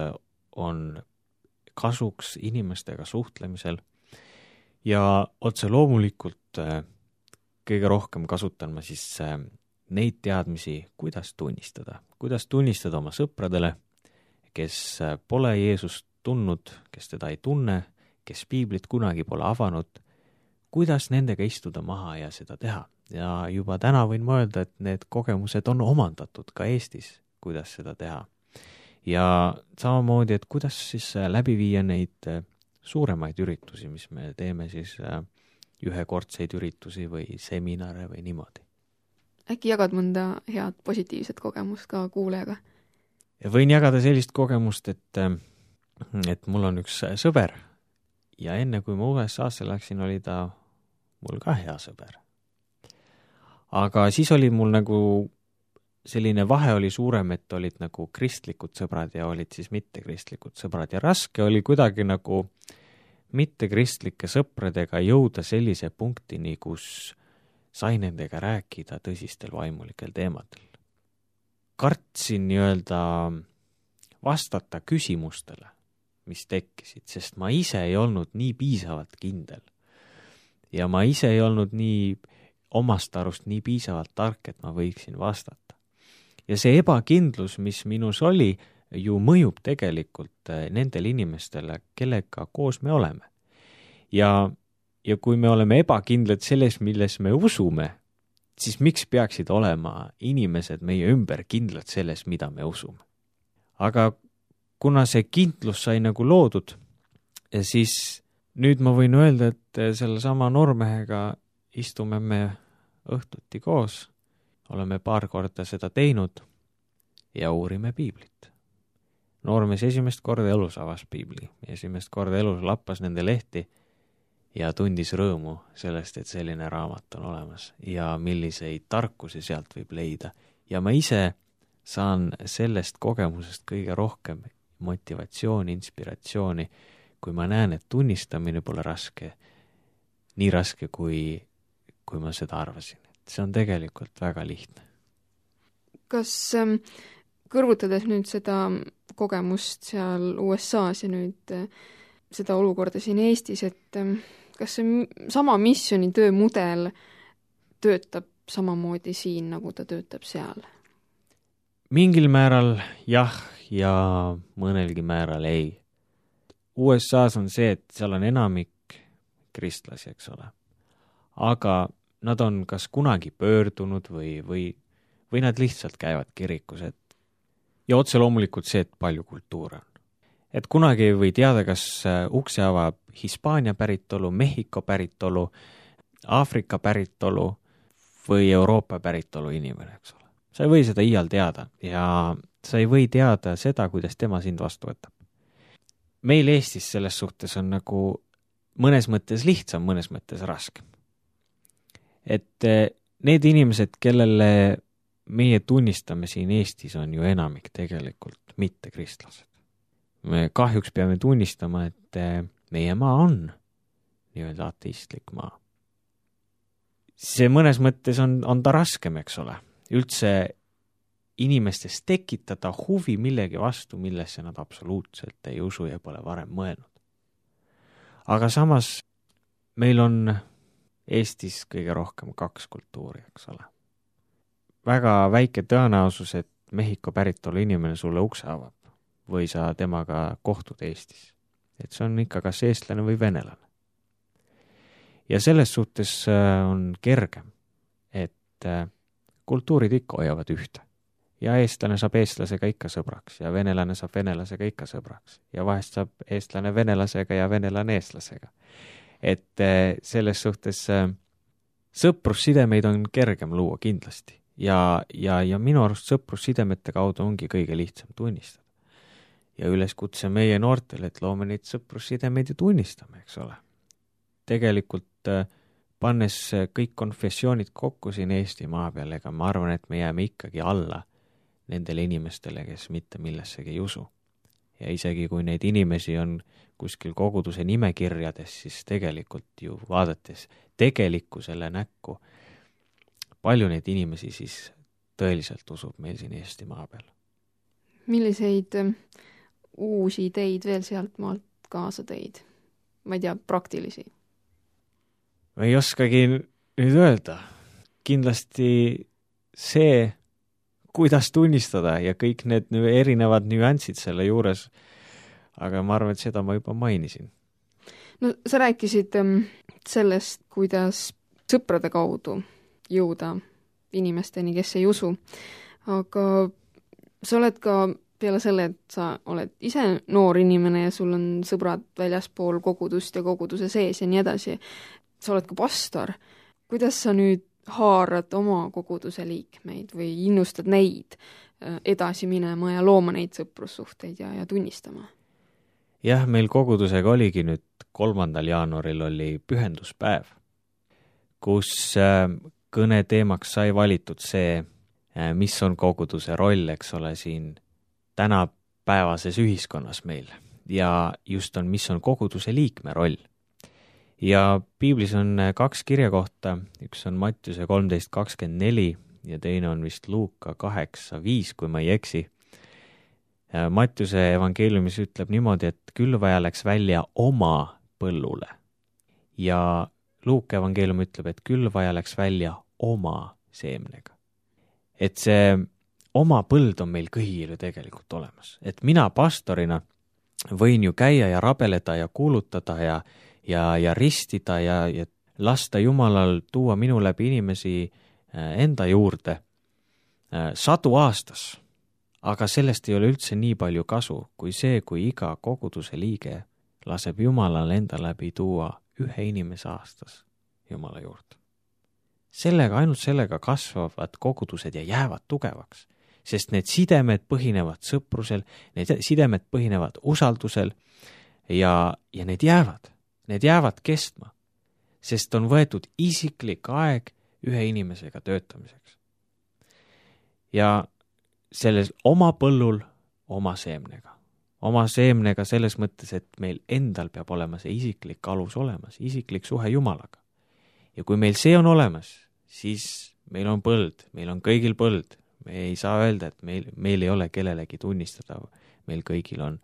on kasuks inimestega suhtlemisel ja otse loomulikult kõige rohkem kasutan ma siis neid teadmisi, kuidas tunnistada oma sõpradele, kes pole Jeesust tundnud, kes teda ei tunne, kes piiblit kunagi pole avanud, kuidas nendega istuda maha ja seda teha. Ja juba täna võin ma öelda, et need kogemused on omandatud ka Eestis, kuidas seda teha. Ja samamoodi, et kuidas siis läbi viia neid suuremaid üritusi, mis me teeme siis ühekordseid üritusi või seminare või niimoodi. Äkki jagad mõnda head positiivset kogemust ka kuulajaga? Ja võin jagada sellist kogemust, et mul on üks sõber ja enne kui ma USA-sse läksin, oli ta mul ka hea sõber. Aga siis oli mul nagu selline vahe oli suurem, et olid nagu kristlikud sõbrad ja olid siis mittekristlikud sõbrad ja raske oli kuidagi nagu mittekristlike sõpradega jõuda sellise punktini, kus sai nendega rääkida tõsistel vaimulikel teemadel. Kartsin nii-öelda vastata küsimustele, mis tekkisid, sest ma ise ei olnud nii piisavalt kindel. Ja ma ise ei olnud nii omast arust nii piisavalt tark, et ma võiksin vastata. Ja see ebakindlus, mis minus oli, ju mõjub tegelikult nendel inimestele, kellega koos me oleme. Ja kui me oleme ebakindlad selles, milles me usume, siis miks peaksid olema inimesed meie ümber kindlad selles, mida me usume? Aga kuna see kindlus sai nagu loodud, siis nüüd ma võin öelda, et selle sama noormehega istume me õhtuti koos oleme paar korda seda teinud ja uurime piiblit. Noormees esimest korda elus avas piibli, esimest korda elus lappas nende lehti ja tundis rõõmu sellest, et selline raamat on olemas ja milliseid tarkusi sealt võib leida. Ja ma ise saan sellest kogemusest kõige rohkem motivatsiooni, inspiratsiooni, kui ma näen, et tunnistamine pole raske, nii raske, kui ma seda arvasin. See on tegelikult väga lihtne. Kas kõrvutades nüüd seda kogemust seal USA-s ja nüüd seda olukorda siin Eestis, et kas see sama missioonitöö mudel töötab samamoodi siin, nagu ta töötab seal? Mingil määral jah ja mõnelgi määral ei. USA-s on see, et seal on enamik kristlasi, eks ole. Aga nad on kas kunagi pöördunud või nad lihtsalt käivad kirikus, ja otse loomulikult see, et palju kultuur on. Et kunagi ei või teada, kas ukse avab Hispaania päritolu, Mehhiko päritolu, Aafrika päritolu või Euroopa päritolu inimene, eks ole. Sa ei või seda iial teada ja sa ei või teada seda, kuidas tema sind vastu võtab. Meil Eestis selles suhtes on nagu mõnes mõttes lihtsam, mõnes mõttes raskem. Et need inimesed, kellele meie tunnistame siin Eestis, on ju enamik tegelikult mitte kristlased. Me kahjuks peame tunnistama, et meie maa on nii-öelda ateistlik maa. See mõnes mõttes on ta raskem, eks ole. Üldse inimestes tekitada huvi millegi vastu, millesse nad absoluutselt ei usu ja pole varem mõelnud. Aga samas meil on Eestis kõige rohkem 2 kultuuri, eks ole. Väga väike tõenäosus, et Mehhiko päritolu inimene sulle ukse avab või sa temaga kohtud Eestis. Et see on ikka kas eestlane või venelane. Ja selles suhtes on kergem, et kultuurid ikka hoiavad ühte. Ja eestlane saab eestlasega ikka sõbraks ja venelane saab venelasega ikka sõbraks. Ja vahest saab eestlane venelasega ja venelane eestlasega. Et selles suhtes sõprussidemeid on kergem luua kindlasti. Ja minu arust sõprussidemete kaudu ongi kõige lihtsam tunnistada. Ja üleskutse meie noortele, et loome neid sõprussidemeid ja tunnistame, eks ole. Tegelikult pannes kõik konfessioonid kokku siin Eesti maa peal, ega ma arvan, et me jääme ikkagi alla nendele inimestele, kes mitte millessegi ei usu. Ja isegi kui neid inimesi on kuskil koguduse nimekirjades, siis tegelikult ju vaadates tegelikkusele näkku, palju neid inimesi siis tõeliselt usub meil siin Eesti maa peal. Milliseid uusi ideid veel sealt maalt kaasa tõid? Ma ei tea, praktilisi? Ma ei oskagi nüüd öelda. Kindlasti see, kuidas tunnistada ja kõik need erinevad nüansid selle juures, aga ma arvan, et seda ma juba mainisin. No sa rääkisid sellest, kuidas sõprade kaudu jõuda inimesteni, kes ei usu, aga sa oled ka peale selle, et sa oled ise noor inimene ja sul on sõbrad väljaspool kogudust ja koguduse sees ja nii edasi, sa oled ka pastor. Kuidas sa nüüd haarad oma koguduse liikmeid või innustad neid edasi minema ja looma neid sõprussuhteid ja tunnistama? Jah, meil kogudusega oligi nüüd 3. jaanuaril oli pühenduspäev, kus kõne teemaks sai valitud see, mis on koguduse roll, eks ole, siin tänapäevases ühiskonnas meil ja just on, mis on koguduse liikme roll. Ja piiblis on 2 kirjakohta, üks on Mattiuse 13:24 ja teine on vist Luuka 8:5, kui ma ei eksi. Mattiuse evangeeliumis ütleb niimoodi, et külvaja läks välja oma põllule. Ja Luuka evangeelium ütleb, et külvaja läks välja oma seemnega. Et see oma põld on meil kõigil ju tegelikult olemas. Et mina pastorina võin ju käia ja rabeleda ja kuulutada ja ristida ja lasta Jumalal tuua minu läbi inimesi enda juurde 100 aastas. Aga sellest ei ole üldse nii palju kasu, kui see, kui iga koguduse liige laseb Jumalal enda läbi tuua 1 inimese aastas Jumala juurde. ainult sellega kasvavad kogudused ja jäävad tugevaks, sest need sidemed põhinevad sõprusel, need sidemed põhinevad usaldusel ja need jäävad kestma, sest on võetud isiklik aeg ühe inimesega töötamiseks. Ja selles oma põllul oma seemnega selles mõttes, et meil endal peab olema see isiklik alus olemas, isiklik suhe Jumalaga. Ja kui meil see on olemas, siis meil on põld, meil on kõigil põld. Me ei saa öelda, et meil ei ole kellelegi tunnistada, meil kõigil on.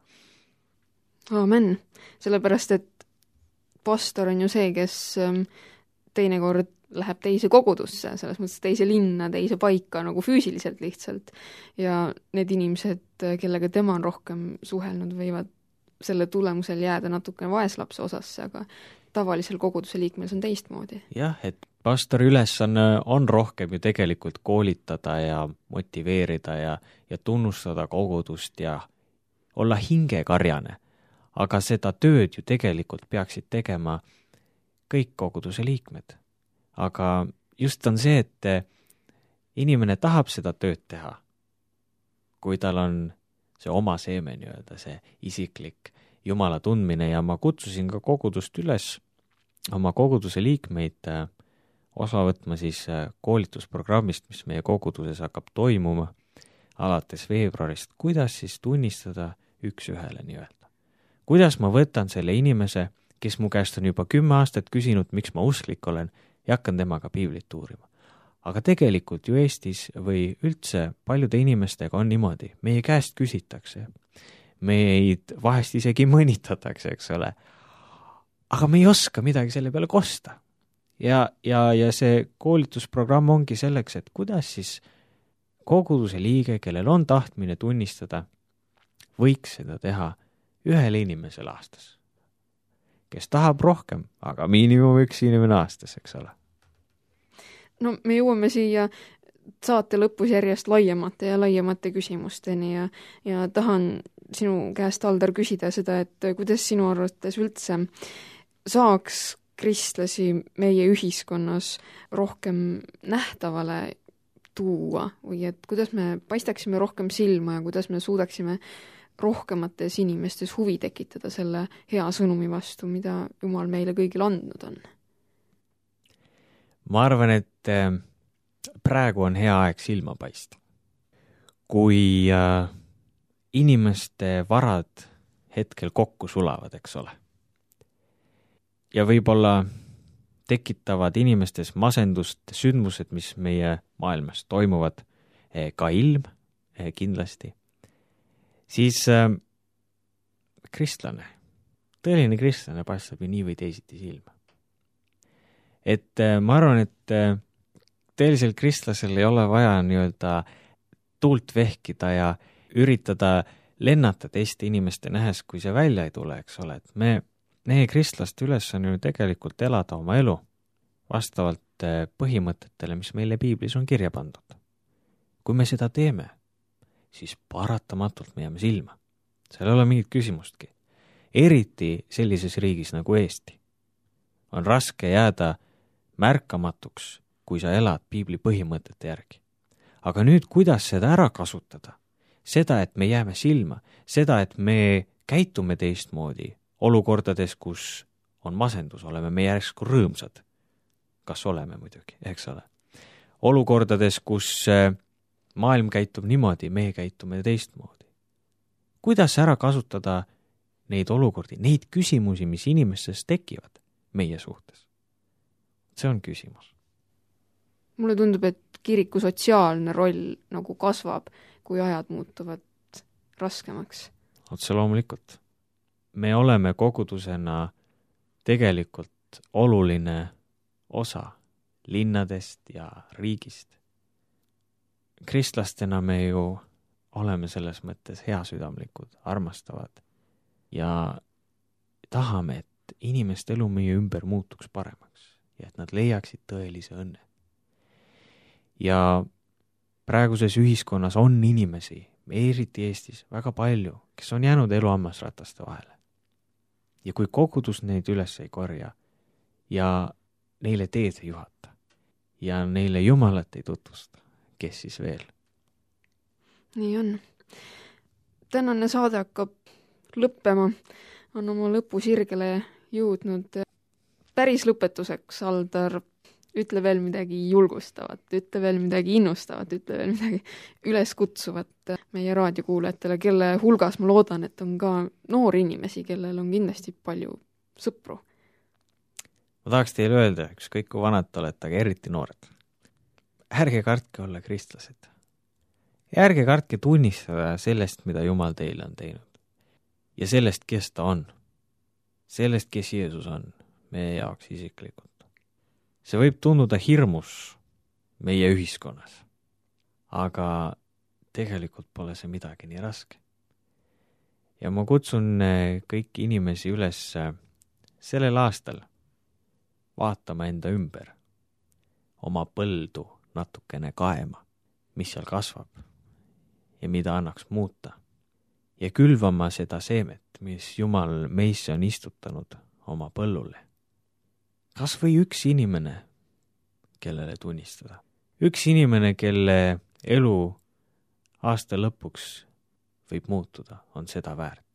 Aamen. Sellepärast, et pastor on ju see, kes teinekord läheb teise kogudusse, selles mõttes teise linna, teise paika nagu füüsiliselt lihtsalt. Ja need inimesed, kellega tema on rohkem suhelnud, võivad selle tulemusel jääda natukene vaeslapse osasse, aga tavalisel koguduse liikmel see on teistmoodi. Jah, et pastori ülesanne on rohkem ju tegelikult koolitada ja motiveerida ja tunnustada kogudust ja olla hingekarjane. Aga seda tööd ju tegelikult peaksid tegema kõik koguduse liikmed. Aga just on see, et inimene tahab seda tööd teha, kui tal on see oma seeme nii-öelda, see isiklik Jumala tundmine ja ma kutsusin ka kogudust üles oma koguduse liikmeid osa võtma siis koolitusprogrammist, mis meie koguduses hakkab toimuma alates veebruarist, kuidas siis tunnistada üks ühele nii-öelda. Kuidas ma võtan selle inimese, kes mu käest on juba 10 aastat küsinud, miks ma usklik olen, ja hakkan temaga piiblit uurima. Aga tegelikult ju Eestis või üldse paljude inimestega on niimoodi, meie käest küsitakse, meid vahest isegi mõnitatakse, eks ole, aga me ei oska midagi selle peale kosta. Ja see koolitusprogramm ongi selleks, et kuidas siis koguduse liige, kellel on tahtmine tunnistada, võiks seda teha ühele inimesele aastas, kes tahab rohkem, aga miinimum üks inimene aastas, eks ole. No me jõuame siia saate lõpus järjest laiemate küsimusteni ja tahan sinu käest, Aldar, küsida seda, et kuidas sinu arvates üldse saaks kristlasi meie ühiskonnas rohkem nähtavale tuua või et kuidas me paistaksime rohkem silma ja kuidas me suudaksime rohkemates inimestes huvi tekitada selle hea sõnumi vastu, mida Jumal meile kõigile andnud on? Ma arvan, et praegu on hea aeg silma paista. Kui inimeste varad hetkel kokku sulavad, eks ole. Ja võib-olla tekitavad inimestes masendust sündmused, mis meie maailmas toimuvad, ka ilm kindlasti, siis tõeline kristlane paistab ju nii või teisiti silma. Et ma arvan, et tõelisel kristlasel ei ole vaja nii-öelda tuult vehkida ja üritada lennata teiste inimeste nähes, kui see välja ei tule, eks ole, et meie kristlaste üles on ju tegelikult elada oma elu vastavalt põhimõtetele, mis meile piiblis on kirja pandud. Kui me seda teeme, siis paratamatult me jääme silma. Seal ei ole mingit küsimustki. Eriti sellises riigis nagu Eesti. On raske jääda märkamatuks, kui sa elad piibli põhimõtete järgi. Aga nüüd, kuidas seda ära kasutada? Seda, et me jääme silma, seda, et me käitume teistmoodi olukordades, kus on masendus, oleme me järsku rõõmsad. Kas oleme muidugi, eks ole? Olukordades, kus maailm käitub niimoodi, meie käitume teistmoodi. Kuidas ära kasutada neid olukordi, neid küsimusi, mis inimestes tekivad meie suhtes? See on küsimus. Mulle tundub, et kiriku sotsiaalne roll nagu kasvab, kui ajad muutuvad raskemaks. Otse loomulikult. Me oleme kogudusena tegelikult oluline osa linnadest ja riigist. Kristlastena me ju oleme selles mõttes heasüdamlikud, armastavad ja tahame, et inimeste elu meie ümber muutuks paremaks ja et nad leiaksid tõelise õnne. Ja praeguses ühiskonnas on inimesi, eriti Eestis, väga palju, kes on jäänud elu hammasrataste vahele. Ja kui kogudus neid üles ei korja ja neile teed ei juhata ja neile Jumalat ei tutvusta, kes siis veel? nii on. Tänane saade hakkab lõppema, on oma lõpusirgele jõudnud. Päris lõpetuseks, Aldar, ütle veel midagi julgustavat, ütle veel midagi innustavat, ütle veel midagi üleskutsuvat meie raadiokuulajatele, kelle hulgas ma loodan, et on ka noori inimesi, kellel on kindlasti palju sõpru. Ma tahaks teile öelda, ükskõik kui vanad te olete, aga eriti noored. Ärge kartke olla kristlased. Ja ärge kartke tunnistada sellest, mida Jumal teile on teinud. Ja sellest, kes ta on. Sellest, kes Jeesus on meie jaoks isiklikult. See võib tunduda hirmus meie ühiskonnas, aga tegelikult pole see midagi nii raske. Ja ma kutsun kõiki inimesi üles sellel aastal vaatama enda ümber, oma põldu natukene kaema, mis seal kasvab ja mida annaks muuta ja külvama seda seemet, mis Jumal meisse on istutanud oma põllule. Kas või üks inimene, kellele tunnistada? Üks inimene, kelle elu aasta lõpuks võib muutuda, on seda väärt.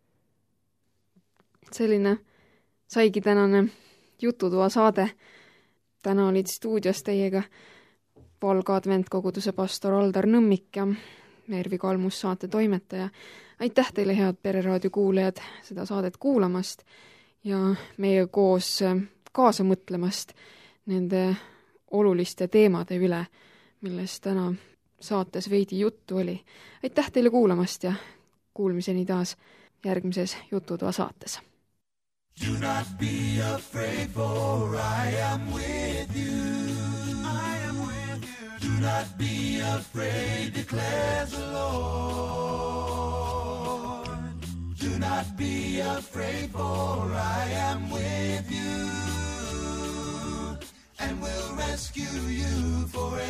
Selline saigi tänane jututoa saade. Täna olid stuudios teiega Valga adventkoguduse pastor Aldar Nõmmik ja Mervi Kalmus saate toimetaja. Aitäh teile, head Pereraadio kuulajad, seda saadet kuulamast ja meie koos kaasa mõtlemast nende oluliste teemade üle, millest täna saates veidi juttu oli. Aitäh teile kuulamast ja kuulmiseni taas järgmises jututoa saates. Do not be afraid, for I am with you. I am with you. Do not be afraid, declares the Lord. Do not be afraid, for I am with you, and will rescue you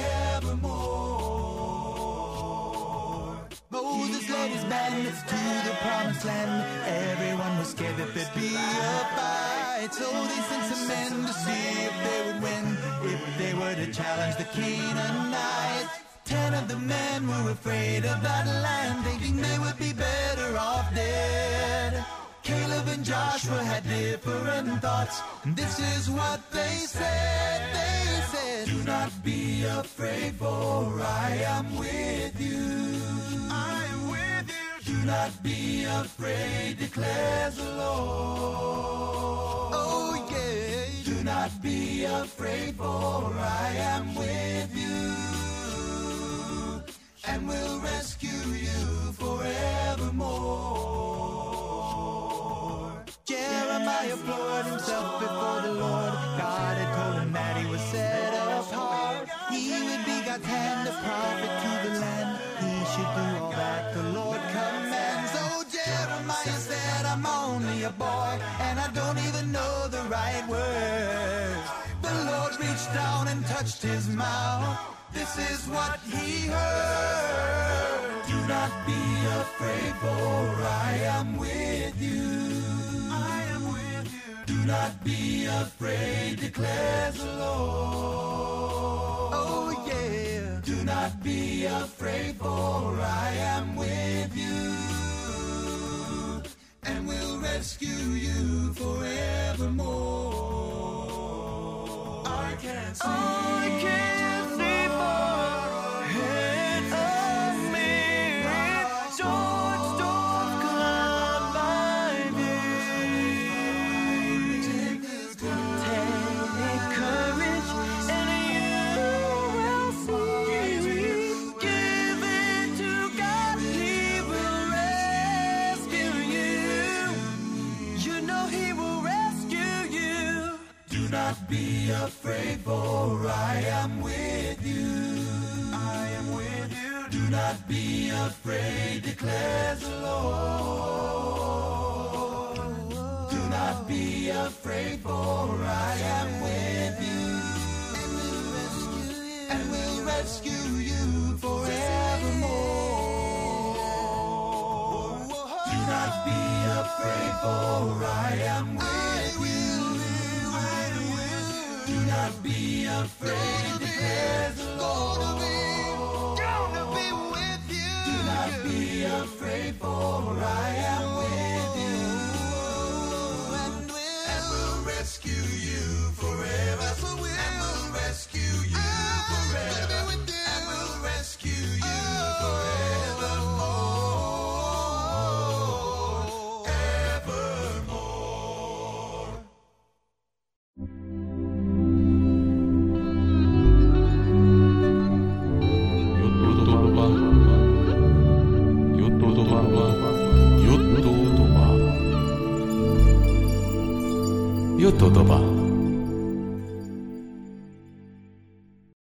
forevermore. Moses led his band to the promised land. Everyone was scared that there'd be a fight, so they sent some men to see if they would win, if they were to challenge the Canaanites. 10 of the men were afraid of that land, thinking they would be better off dead. Caleb and Joshua had different thoughts, and this is what they said. They said, do not be afraid, for I am with you. I am with you. Do not be afraid, declares the Lord. Oh yeah. Do not be afraid, for I am with you, and will rescue you forevermore. Jeremiah floored himself before the Lord. God had told him that he was set apart. He would be God's hand, a prophet to the land. He should do all that the Lord commands. Oh, Jeremiah said, I'm only a boy, and I don't even know the right words. The Lord reached down and touched his mouth. This is what he heard. Do not be afraid, for I am with you. I am with you. Do not be afraid, declares the Lord. Oh yeah. Do not be afraid, for I am with you, and will rescue you forevermore. I can't see. I can't see far ahead of me. Short storms climb by day. Take courage, and you will see. Give it to God, He will rescue you. You know He will rescue you. Do not be afraid, for I am with you. I am with you. Do not be afraid, declares the Lord. Do not be afraid, for I am with you, and will rescue you forevermore. Do not be afraid, for I am with you. Do Do not be afraid, declares the Lord. Gonna be with you. Do not be afraid, for I am with you.